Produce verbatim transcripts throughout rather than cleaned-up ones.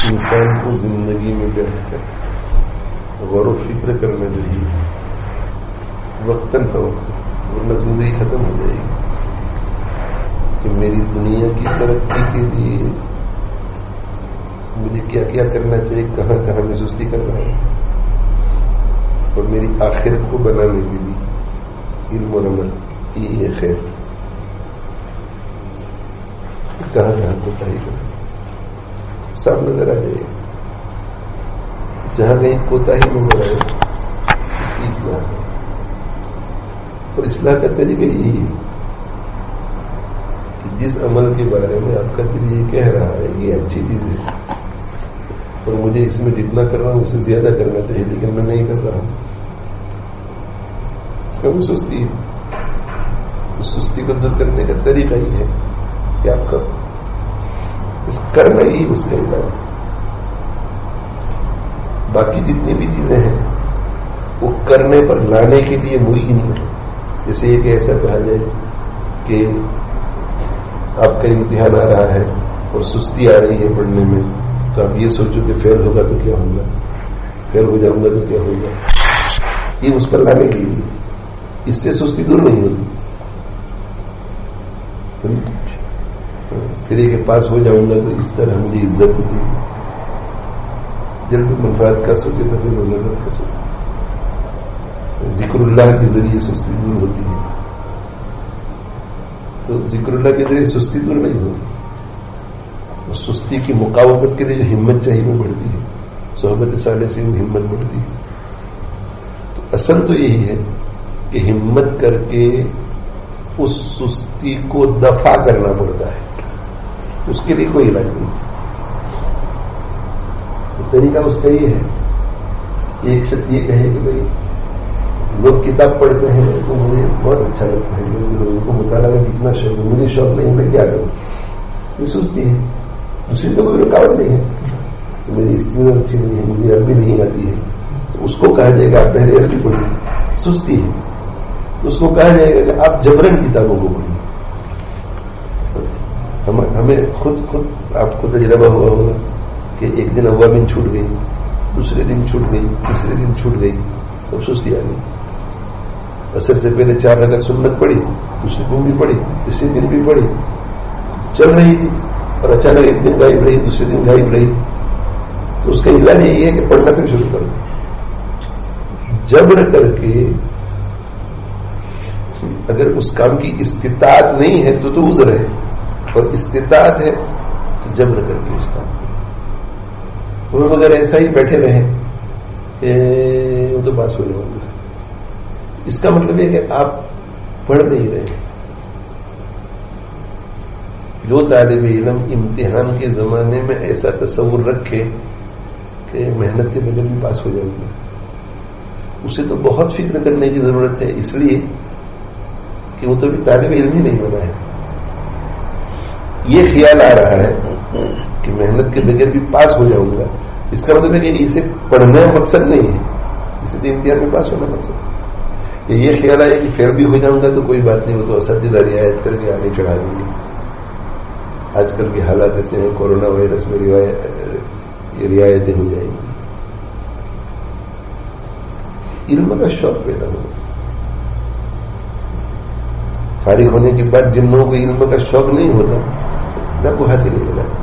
انسان کو زندگی میں بیٹھ کر غور و فکر کرنا چاہیے وقتاً فوقتاً، ورنہ زندگی ختم ہو جائے گی کہ میری دنیا کی ترقی کے لیے مجھے کیا کیا کرنا چاہیے، کہاں کہاں میں سستی کر رہا ہوں، اور میری آخرت کو بنانے کے لیے علم و عمل یہ خیر کہاں کہاں کوتاہی کرنا صاف نظر آ جائے گا۔ جہاں کہیں کوتاہی نظر آئے اس کی اصلاح ہے، اور اصلاح کا طریقہ یہی ہے کہ جس عمل کے بارے میں آپ کا دل یہ کہہ رہا ہے یہ اچھی چیز ہے اور مجھے اس میں جتنا کر رہا ہوں اس سے زیادہ کرنا چاہیے لیکن میں نہیں کر رہا ہوں، اس کا وہ سستی ہے۔ اس سستی کو دور کرنے کا طریقہ یہ ہے کہ آپ کا اس کرنا ہی اس کا علاج ہے۔ باقی جتنی بھی چیزیں ہیں وہ کرنے پر لانے کے لیے ممکن نہیں ہے۔ جیسے ایک ایسا کہا جائے کہ آپ کا امتحان آ رہا ہے اور سستی آ رہی ہے پڑھنے میں، تو آپ یہ سوچو کہ فیل ہوگا تو کیا ہوگا، فیل ہو جاؤں گا تو کیا ہوگا، یہ اس پر لانے کے لیے، اس سے سستی دور نہیں ہوتی۔ پھر یہ کہ پاس ہو جاؤں گا تو اس طرح مجھے عزت ہوتی ہے، جب منفعت کا سوچے تو پھر ضرورت کا سوچے۔ ذکر اللہ کے ذریعے سستی دور ہوتی ہے، تو ذکر اللہ کے ذریعے سستی دور نہیں ہوتی، اس سستی کی مقاومت کے لیے جو ہمت چاہیے وہ بڑھتی ہے، صحبت صالح سے وہ ہمت بڑھتی ہے۔ تو اصل تو یہی ہے کہ ہمت کر کے اس سستی کو دفع کرنا پڑتا ہے، اس کے لیے کوئی علاج نہیں۔ تو طریقہ اس کا یہ ہے، ایک شخص یہ کہے کہ بھائی لوگ کتاب پڑھتے ہیں تو مجھے بہت اچھا لگتا ہے، لوگوں کو مطالعہ میں کتنا شوق ہے، مجھے شوق نہیں، میں کیا کروں، یہ سستی ہے۔ دوسری تو کوئی رکاوٹ نہیں ہے کہ میری اسکل اچھی نہیں ہے، مجھے عربی نہیں آتی ہے، تو اس کو کہا جائے گا آپ پہلے عربی پڑھیے، سستی ہے، تو اس کو کہا جائے گا کہ آپ جبرن کتابوں کو پڑھیے۔ ہمیں خود خود آپ کو تجربہ ہوا ہوگا کہ ایک دن اوابین چھوٹ گئی، دوسرے دن چھوٹ گئی، تیسرے دن چھوٹ گئی، تو سستی آ گئی۔ اثر سے پہلے چار رکعت سنت پڑھی، دوسرے دن بھی پڑھی، تیسرے دن بھی پڑھی، چل رہی تھی، اور اچانک ایک دن غائب رہی، دوسرے دن غائب رہی، تو اس کا علاج یہی ہے کہ پڑھنا پھر شروع کر دو، جبر کر کے۔ اگر اس کام کی استطاعت نہیں ہے تو تو عذر ہے، اور استطاعت ہے تو جبر کر کے اس کام کو۔ وہ اگر ایسا ہی بیٹھے رہے کہ وہ تو پاس ہو جاؤں گا، اس کا مطلب ہے کہ آپ پڑھ نہیں رہے۔ جو طالب علم امتحان کے زمانے میں ایسا تصور رکھے کہ محنت کے بغیر بھی پاس ہو جاؤں گا، اسے تو بہت فکر کرنے کی ضرورت ہے، اس لیے کہ وہ تو بھی طالب علم ہی نہیں بنا ہے۔ یہ خیال آ رہا ہے کہ محنت کے بغیر بھی پاس ہو جاؤں گا، اس کا مطلب ہے کہ اسے پڑھنا مقصد نہیں ہے، اسے تو امتحان میں پاس ہونا مقصد ہے۔ یہ خیال آیا کہ فیل بھی ہو جاؤں گا تو کوئی بات نہیں، وہ تو اساتذہ رعایت کر کے آگے چڑھا دیں گے۔ آج کل کے حالات ایسے ہیں، کورونا وائرس میں یہ رعایتیں ہو جائیں گی۔ علم کا شوق پیدا ہوگا۔ فارغ ہونے کے بعد جن لوگوں کو علم کا شوق نہیں ہوتا کتاب کو ہاتھ ہی نہیں لگاتے،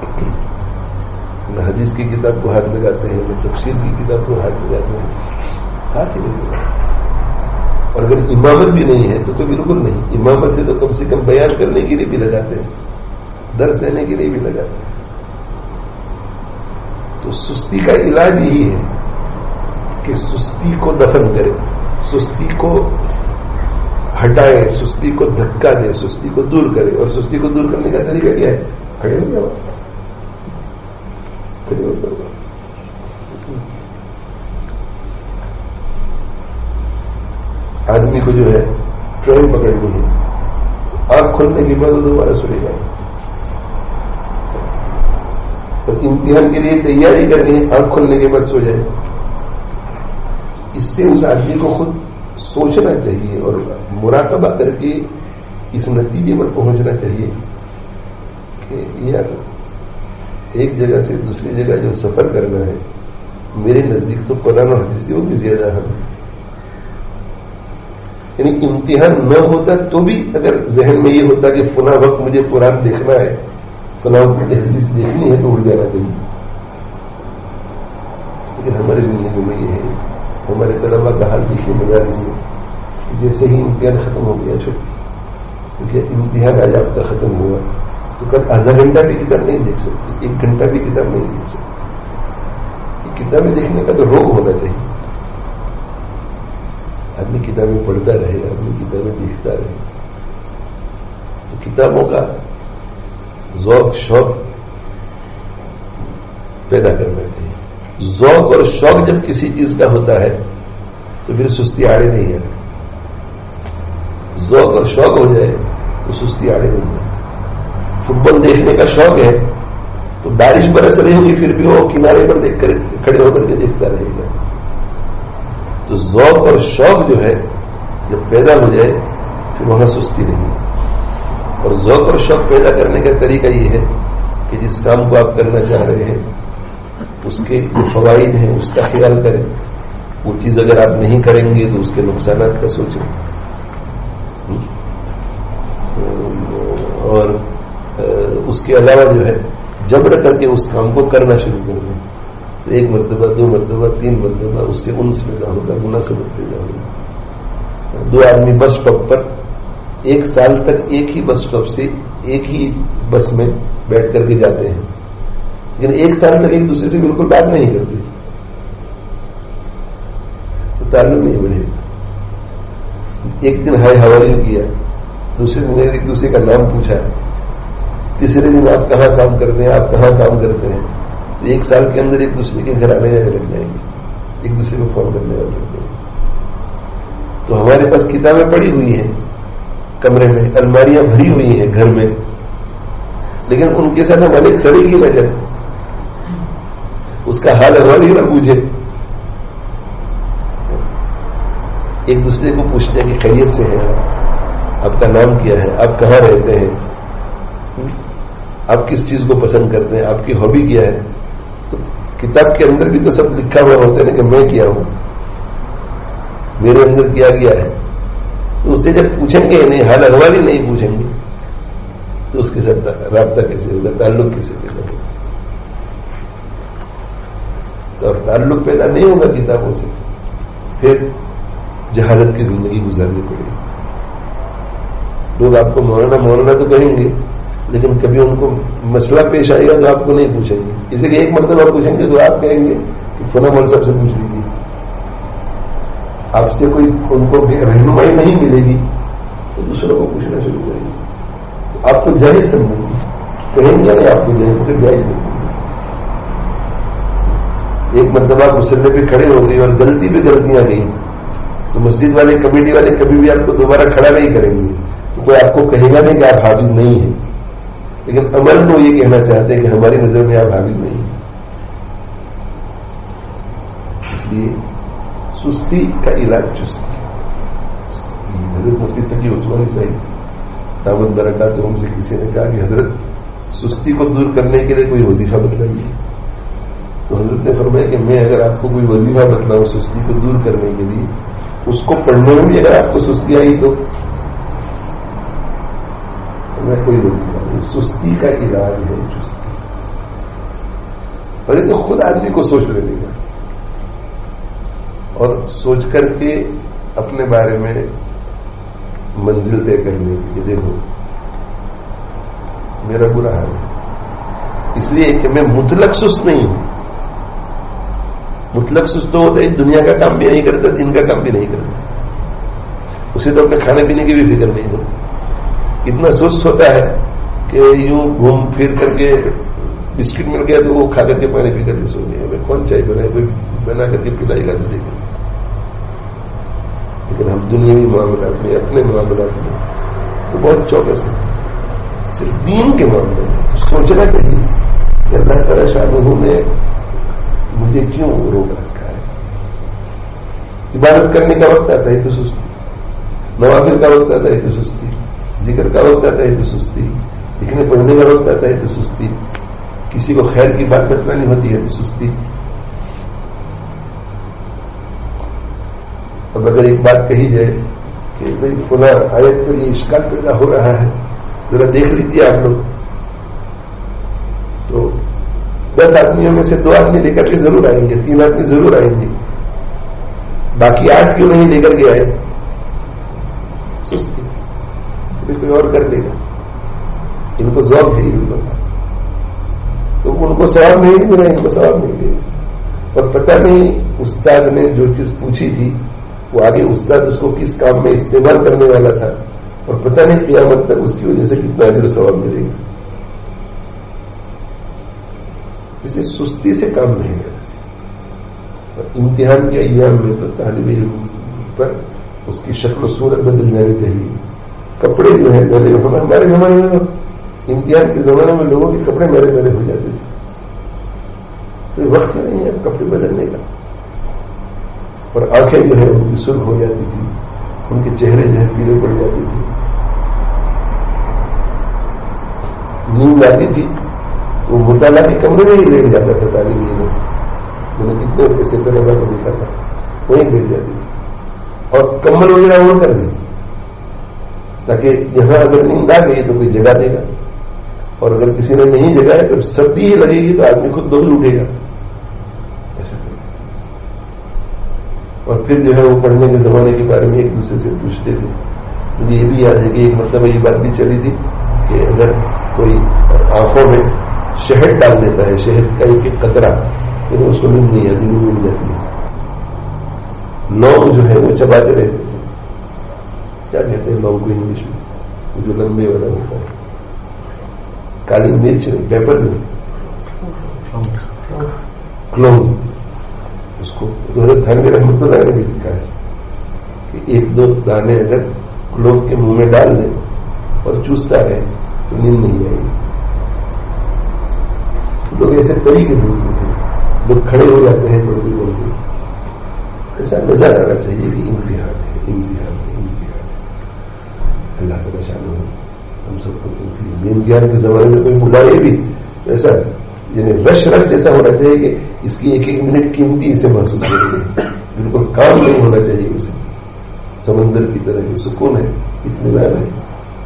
نہ حدیث کی کتاب کو ہاتھ لگاتے ہیں، نہ تفسیر کی کتاب کو ہاتھ لگاتے ہیں، ہاتھ ہی نہیں لگاتے۔ اور اگر امامت بھی نہیں ہے تو تو بالکل نہیں، امامت ہے تو کم سے کم بیان کرنے کے لیے بھی لگاتے ہیں، درس دینے کے لیے بھی لگاتے ہیں۔ تو سستی کا علاج یہی ہے کہ سستی کو دفن کرے، سستی کو ہٹائے، سستی کو دھکا دے، سستی کو دور کرے۔ اور سستی کو دور کرنے کا طریقہ کیا ہے؟ کھڑے ہو جاؤ، کھڑے ہو جاؤ۔ آدمی کو جو ہے ٹرین پکڑنی ہے، آنکھ کھلنے کے بعد دوبارہ سوئے جائے، اور امتحان کے لیے تیاری کرنی ہے، آنکھ کھلنے کے بعد سو جائے۔ اس سے اس آدمی کو خود سوچنا چاہیے اور مراقبہ کر کے اس نتیجے پر پہنچنا چاہیے کہ یار ایک جگہ سے دوسری جگہ جو سفر کرنا ہے میرے نزدیک تو قرآن و حدیث سے وہ بھی زیادہ اہم ہے. یعنی امتحان نہ ہوتا تو بھی اگر ذہن میں یہ ہوتا کہ فلاں وقت مجھے قرآن دیکھنا ہے, فلاں وقت مجھے حدیث دیکھنی ہے, تو اڑ جانا چاہیے. لیکن ہماری زندگی میں یہ ہے, ہمارے طلبا کا حال دیکھیے مدارس میں, جیسے ہی امتحان ختم ہو گیا چھوٹ, کیونکہ امتحان آج آپ کا ختم ہوا تو کل آدھا گھنٹہ بھی کتاب نہیں دیکھ سکتے, ایک گھنٹہ بھی کتاب نہیں دیکھ سکتے. کتابیں دیکھنے کا تو روگ ہونا چاہیے. آدمی کتابیں پڑھتا رہے, آدمی کتابیں دیکھتا رہے, تو کتابوں کا ذوق شوق پیدا کرنا چاہیے. ذوق اور شوق جب کسی چیز کا ہوتا ہے تو پھر سستی آڑے نہیں ہے. ذوق اور شوق ہو جائے تو سستی آڑے نہیں ہے. فٹ بال دیکھنے کا شوق ہے تو بارش برس رہی ہوگی پھر بھی وہ کنارے پر دیکھ کر کھڑے ہو کر کے دیکھتا رہے گا. تو ذوق اور شوق جو ہے جب پیدا ہو جائے پھر وہاں سستی نہیں. اور ذوق اور شوق پیدا کرنے کا طریقہ یہ ہے کہ جس کام کو آپ کرنا چاہ رہے ہیں اس کے جو فوائد ہیں اس کا خیال کریں. وہ چیز اگر آپ نہیں کریں گے تو اس کے نقصانات کا سوچیں. اور اس کے علاوہ جو ہے جبر کر کے اس کام کو کرنا شروع کر دیں تو ایک مرتبہ, دو مرتبہ, تین مرتبہ اس سے انس پیدا ہوگا, مناسبت پیدا ہوگا. دو آدمی بس اسٹاپ پر ایک سال تک ایک ہی بس اسٹاپ سے ایک ہی بس میں بیٹھ کر کے جاتے ہیں, لیکن ایک سال تک ایک دوسرے سے بالکل بات نہیں کرتے تو تعلق نہیں بڑھے. ایک دن ہائے حوالے کیا, دوسرے دن ایک دوسرے کا نام پوچھا, تیسرے دن آپ کہاں کام کرتے ہیں, آپ کہاں کام کرتے ہیں, تو ایک سال کے اندر ایک دوسرے کے گھر آنے جانے لگ جائیں گے, ایک دوسرے کو فون کرنے لگ جائیں گے. تو ہمارے پاس کتابیں پڑی ہوئی ہیں کمرے میں, الماریاں بھری ہوئی ہیں گھر میں, لیکن ان کے ساتھ ہمارے ایک سڑی کی نظر, اس کا حال ہماری نہ پوچھے. ایک دوسرے کو پوچھنے کی خیریت سے ہے, آپ کا نام کیا ہے, آپ کہاں رہتے ہیں, آپ کس چیز کو پسند کرتے ہیں, آپ کی ہابی کیا ہے. تو کتاب کے اندر بھی تو سب لکھا ہوا ہوتا ہے نا کہ میں کیا ہوں, میرے اندر کیا گیا ہے. تو اسے جب پوچھیں گے نہیں, حال احوال ہی نہیں پوچھیں گے تو اس کے ساتھ رابطہ کیسے ہوگا, تعلق کیسے پیدا ہوگا. تو تعلق پیدا نہیں ہوگا کتابوں سے, پھر جہالت کی زندگی گزارنی پڑے گی. لوگ آپ کو مولانا مولانا تو کہیں گے, لیکن کبھی ان کو مسئلہ پیش آئے گا تو آپ کو نہیں پوچھیں گے. اسی لیے ایک مرتبہ پوچھیں گے تو آپ کہیں گے کہ فلاں مول صاحب سے پوچھ لیجیے. آپ سے کوئی ان کو رہنمائی نہیں ملے گی تو دوسروں کو پوچھنا شروع کریں گے. تو آپ کو جائز سمجھیں گے, کہیں گے نہیں آپ کو جائز سے جائز نہیں. ایک مرتبہ مسلح پہ کھڑے ہو گئی اور غلطی پہ غلطیاں گئی تو مسجد والے کمیٹی والے کبھی بھی آپ کو دوبارہ کھڑا نہیں کریں گے. تو کوئی آپ کو کہے گا نہیں کہ آپ حافظ نہیں ہیں, لیکن عمل کو یہ کہنا چاہتے ہیں کہ ہماری نظر میں آپ حافظ نہیں ہیں. اس لیے سستی کا علاج چستی. حضرت مفتی تقی عثمانی صاحب دعوت برکات ہم سے کسی نے کہا کہ حضرت سستی کو دور کرنے کے لیے کوئی وظیفہ بتلائیے. تو حضرت نے فرمایا کہ میں اگر آپ کو کوئی وظیفہ بتلاؤں سستی کو دور کرنے کے لیے, اس کو پڑھنے میں بھی اگر آپ کو سستی آئی تو میں کوئی وظیفہ نہیں. سستی کا علاج ہے چستی. اور یہ تو خود آدمی کو سوچ لینے کا اور سوچ کر کے اپنے بارے میں منزل طے کرنے کی. دیکھو میرا برا حال ہے اس لیے کہ میں مطلق سست نہیں ہوں. مطلق سست تو ہوتا ہے دنیا کا کام بھی نہیں کرتا, دن کا کام بھی نہیں کرتا, اسے تو اپنے کھانے پینے کی بھی فکر نہیں ہوتی. اتنا سست ہوتا ہے کہ یوں گھوم پھر کر کے بسکٹ مل گیا تو وہ کھا کر کے پانی پی کر کے سو گئے. کون چائے بنائے, کوئی بنا کر کے پلائے گا تو دیکھیں. لیکن ہم دنیاوی معاملات میں, اپنے معاملات میں تو بہت چوکس ہیں. صرف دین کے معاملے میں تو سوچنا چاہیے کہ اللہ تعالیٰ شاہ نے مجھے کیوں روک رکھا ہے. عبادت کرنے کا وقت آتا ہے تو سستی, نوافل کا وقت آتا ہے تو سستی, ذکر کا وقت آتا ہے تو سستی, لکھنے پڑھنے کا وقت آتا ہے تو سستی, کسی کو خیر کی بات بتلانی ہوتی ہے تو سستی. اب اگر ایک بات کہی جائے کہ بھائی فلاں آیت پر یہ اشکال پیدا ہو رہا ہے ذرا دیکھ لیجیے آپ لوگ, تو دس آدمیوں میں سے دو آدمی لے کر کے ضرور آئیں گے, تین آدمی ضرور آئیں گے, باقی آٹھ کیوں نہیں لے کر کے آئے؟ سستی. پھر کوئی اور کر لے گا. ان کو ذوق ہے ان کو, تو ان کو ثواب نہیں ملے, ان کو ثواب نہیں ملے. اور پتہ نہیں استاد نے جو چیز پوچھی تھی وہ آگے استاد اس کو کس کام میں استعمال کرنے والا تھا, اور پتہ نہیں قیامت تک اس کی وجہ سے کتنا اجر و ثواب ملے گا. اس لیے سستی سے کام نہیں کرنا چاہیے. امتحان کے ایام میں تو طالب علم پر اس کی شکل و صورت بدل جانی چاہیے. کپڑے جو ہیں میرے ہمارے زمانے میں امتحان کے زمانے میں لوگوں کے کپڑے میرے میرے ہو جاتے تھے. کوئی وقت نہیں ہے کپڑے بدلنے کا. اور آنکھیں جو ہے ان کی سرخ ہو جاتی تھی, ان کے چہرے جو ہے پیلے پڑ جاتے تھے. نیند آتی تھی تو مطالعہ کے کمرے میں ہی لیٹ جاتا تھا طالب علم. میں نے کتنے ایسے طلبا کو دیکھا تھا وہیں لیٹ جاتی تھی, اور کمبل وغیرہ وہ کر دیں تاکہ یہاں اگر نیند آ گئی تو کوئی جگا دے گا, اور اگر کسی نے نہیں جگایا تو سردی ہی لگے گی تو آدمی خود دو اٹھے گا. ایسا کریں. اور پھر جو ہے وہ پڑھنے کے زمانے کے بارے میں ایک دوسرے سے پوچھتے تھے. مجھے یہ بھی یاد ہے کہ ایک مرتبہ یہ بات بھی چلی تھی کہ اگر کوئی آنکھوں میں شہد ڈال دیتا ہے, شہد کا ایک ایک قطرہ, تو اس کو نیند نہیں آتی, نیند مل جاتی ہے. لونگ جو ہے وہ چباتے رہتے ہیں. کیا کہتے ہیں لونگ کو انگلش میں؟ جو لمبے والا ہوتا ہے. کالی مرچ پیپر میں کلونگ, اس کو تھانوی رحمۃ اللہ نے بھی لکھا ہے کہ ایک دو دانے اگر کلونگ کے منہ میں ڈال دیں اور چوستا ہے تو نیند نہیں آئے گی. لوگ ایسے طریقے ڈھونڈتے تھے, لوگ کھڑے ہو جاتے ہیں بولتے بولتے. ایسا نظر آنا چاہیے کہ امتحان ہے, امتحان ہے, امتحان ہے. اللہ کا نشان ہو ہم سب کو. امتحان کے زمانے میں کوئی بلائے بھی ایسا یعنی رش رش جیسا ہونا چاہیے کہ اس کی ایک ایک منٹ قیمتی اسے محسوس کرے. بالکل کام نہیں ہونا چاہیے اسے. سمندر کی طرح کی سکون ہے, اطمینان ہے.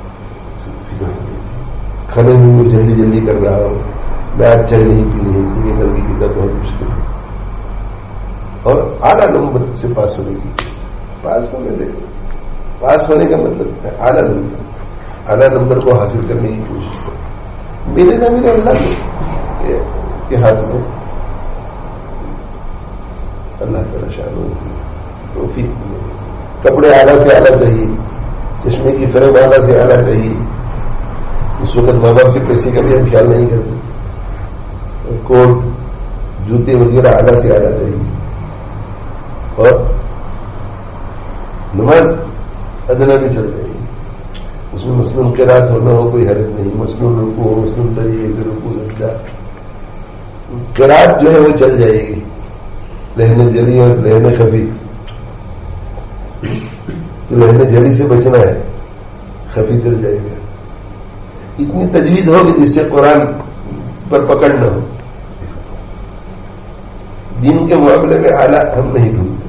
کھانے میں وہ جلدی جلدی کر رہا ہوں, میں آج چائے نہیں پی نہیں, اس لیے کل کی کتاب بہت مشکل ہے. اور اعلیٰ نمبر سے پاس ہونے کی, پاس ہونے دے, پاس ہونے کا مطلب ہے اعلیٰ نمبر, اعلیٰ نمبر کو حاصل کرنے کی کوشش کرو. میرے نہ میرے اللہ کے ہاتھ میں, اللہ کا شان ہوگی. تو پھر کپڑے اعلیٰ سے اعلیٰ چاہیے, چشمے کی فرم اعلیٰ سے اعلیٰ چاہیے. اس وقت ماں باپ کے پیسے کا بھی ہم خیال نہیں کرتے. کوٹ جوتے وغیرہ اعلیٰ سے اعلیٰ چاہیے. اور نماز ادنا بھی چل رہی ہے, اس میں مسلم کے رات ہونا ہو کوئی حرج نہیں. مسلم رکو ہو, مسلم طریقے سے رکو سجدہ, قرات جو ہے وہ چل جائے گی. لہنے جلی اور لہنے خفی, تو لہنے جلی سے بچنا ہے, خفی چل جائے گا. اتنی تجویز ہوگی جس سے قرآن پر پکڑ نہ ہو. دین کے معاملے میں اعلیٰ ہم نہیں ڈھونڈتے,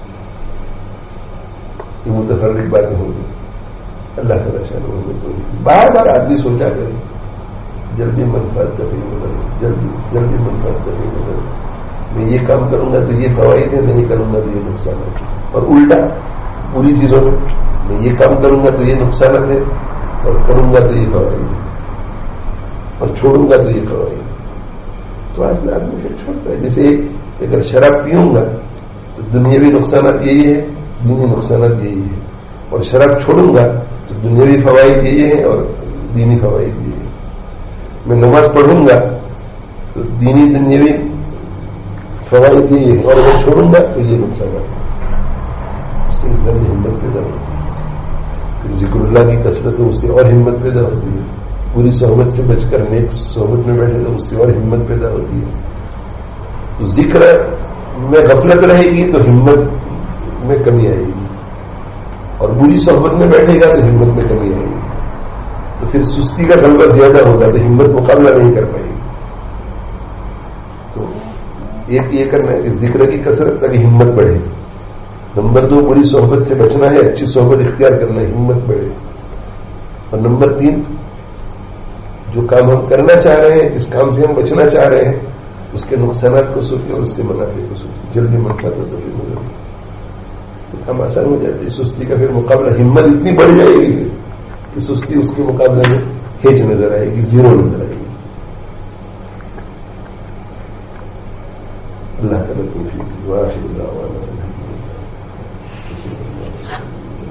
یہ متفرق باتیں ہوگی. اللہ تعالیٰ شان ہوگی. تو بار بار آدمی سوچا کرے, جلدی منفعت دفعی بدل, جلدی جلدی منفعت دفعی بدل. میں یہ کام کروں گا تو یہ فوائد ہے, نہیں کروں گا تو یہ نقصانات ہے. اور الٹا پوری چیزوں میں میں یہ کام کروں گا تو یہ نقصانات ہے, اور کروں گا تو یہ فوائد ہے, اور چھوڑوں گا تو یہ فوائد ہے. تو آج میں آدمی پھر چھوڑتا ہے. جیسے اگر شراب پیوں گا تو دنیاوی نقصانات یہی ہے, دینی نقصانات یہی ہے. اور شراب چھوڑوں گا تو دنیاوی فوائد یہی ہے اور دینی فوائد یہی ہے. میں نماز پڑھوں گا تو دینی دنیاوی فوائد یہی ہے, اور اگر چھوڑوں گا تو یہ نقصانات ہے. اس سے اندر میں ہمت پیدا ہوتی ہے. ذکر اللہ کی کثرت ہے, اس سے اور ہمت پیدا ہوتی ہے. پوری صحبت سے بچ کر نیک صحبت میں بیٹھے تو اس سے اور ہمت پیدا ہوتی ہے. تو ذکر میں غفلت رہے گی تو ہمت میں کمی آئے گی, اور بری صحبت میں بیٹھے گا تو ہمت میں کمی آئے گی. تو پھر سستی کا غلبہ زیادہ ہوگا تو ہمت مقابلہ نہیں کر پائے گی. ایک یہ کرنا ہے کہ ذکر کی کثرت تاکہ ہمت بڑھے. نمبر دو بری صحبت سے بچنا ہے, اچھی صحبت اختیار کرنا ہے, ہمت بڑھے. اور نمبر تین جو کام ہم کرنا چاہ رہے ہیں, اس کام سے ہم بچنا چاہ رہے ہیں, اس کے نقصانات کو سوچیں اور اس کے منافع کو سوچیں. جلدی منفعت ہو تو پھر مدد کام آسان ہو جاتا ہے. سستی کا پھر مقابلہ ہمت اتنی بڑھ جائے گی کہ سستی اس کے مقابلے میں ہیچ نظر آئے گی, زیرو نظر آئے گی. اللہ تعالیٰ توفیق. واحد